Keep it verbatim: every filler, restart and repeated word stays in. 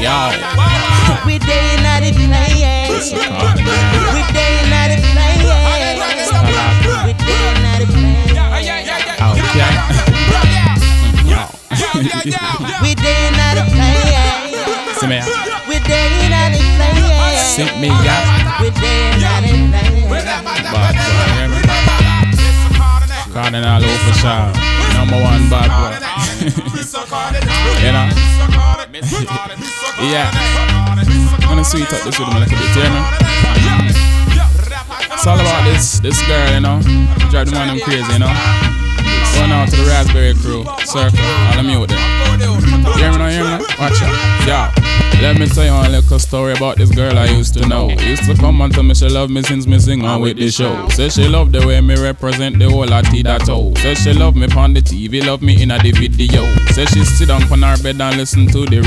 Yo. We day not the place. We day not the place. We day not the place. Okay. Yo. We day not the place. See me. We day not the place. Sink me up. We day not the place. Bad boy, hear me? Cardinal Official, number one bad boy. You know? Yeah. I'm gonna sweet up this with him a little bit, hear me? It's all about this this girl, you know? Drive the man them crazy, you know? Going out to the Raspberry Crew, Circle, all of me with them. Hear me now, hear me now? Watch out. Yeah. Let me tell you a little story about this girl I used to know. Used to come and tell me she love me since me sing on with the show. Say she love the way me represent the whole of T that toe. Say she love me on the T V, love me in a the video. Say she sit down on her bed and listen to the